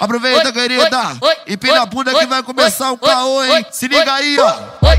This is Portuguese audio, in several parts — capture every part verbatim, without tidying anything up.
Aproveita, querida, empina a bunda que vai começar o caô, hein? Se liga aí, ó.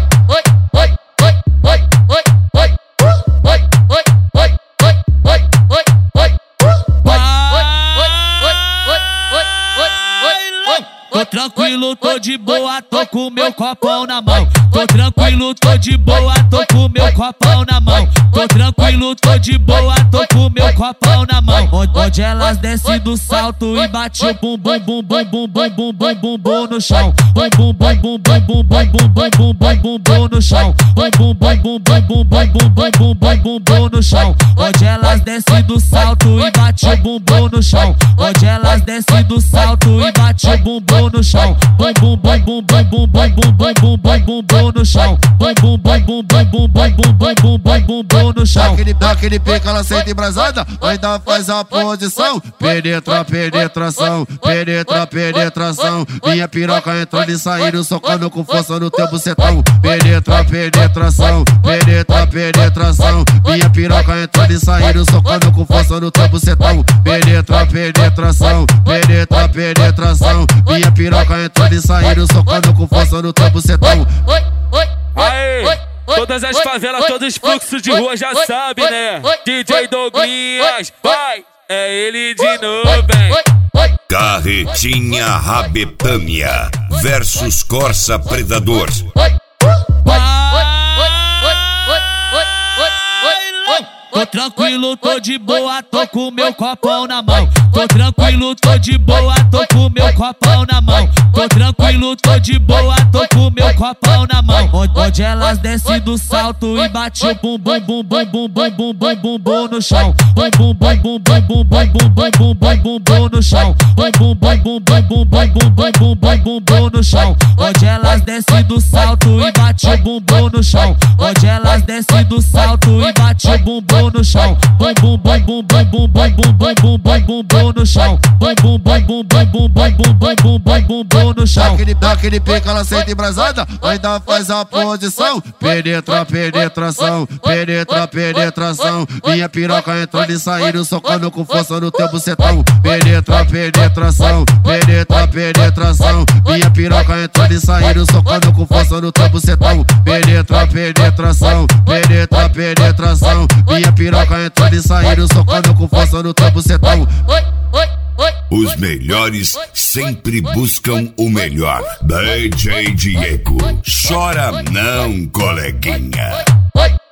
Tô tranquilo, tô de boa, tô com meu copão na mão. Tô tranquilo, tô de boa, tô com meu copão na mão. Tô tranquilo, tô de boa, tô com meu copão na mão. Onde elas descem do salto e bate o bum bum bum bum bum bum bum bum bum bum no chão. Bum bum bum bum bum bum bum bum bum bum bum bum bum no chão. Bum bum bum bum bum bum bum bum bum bum bum bum bum no chão. Onde elas descem do salto e bate o bum bum no chão. Onde elas descem do salto e bate o bum bum no chão. Bum bum bum bum bum bum bum bum bum bum bum bum bum no chão. Bum bum bum bum bum bum bum bum bum bum bum bum bum no chão. Daquele, daquele pica ela senta embrasada, ainda faz a posição. Penetra, penetração, penetra, penetração. Minha piroca entrando e saindo, socando com força no teu bucetão. Penetra, penetração, penetra, penetração. Minha piroca entrando e saindo, socando com força no teu bucetão. Penetra, penetração, penetra, penetração. Minha piroca entrando e saindo, socando com força no teu bucetão. Aê! Todas as favelas, todos os fluxos de rua já sabe, né? D J Douglas, vai! É ele de novo, hein? Carretinha Rabetânia versus Corsa Predador. Tô tranquilo, tô de boa, tô com meu copão na mão. Tô tranquilo, tô de boa, tô com meu copão na mão. Tô tranquilo, tô de boa, tô com meu copão na mão. Onde elas descem do salto e bate o bum bum bum bum bum bum bum bum bum bum no chão. Bum bum bum bum bum bum bum bum bum bum bum bum bum no chão. Bum bum bum bum bum bum bum bum bum bum bum bum bum no chão. Onde elas descem do salto e bate o bum bum no chão. Onde elas descem do salto e bate o bum bum no chão. Bum bum bum bum bum bum bum bum bum bum bum bum no chão. Bum bum bum bum bum bum bum bum bum bum bum bum no chão. Daquele, daquele pica ela senta embrasada, ainda faz a posição. Penetra, penetração, penetra, penetração. Minha piroca entrando e saindo, socando com força no teu bucetão. Penetra, penetração, penetra, penetração. Minha piroca entrando e saindo, socando com força no teu bucetão. Penetra, penetração, penetra, penetração. Minha piroca entrando e saindo, socando com força no teu bucetão. Os melhores sempre buscam o melhor. D J Diego, chora não, coleguinha.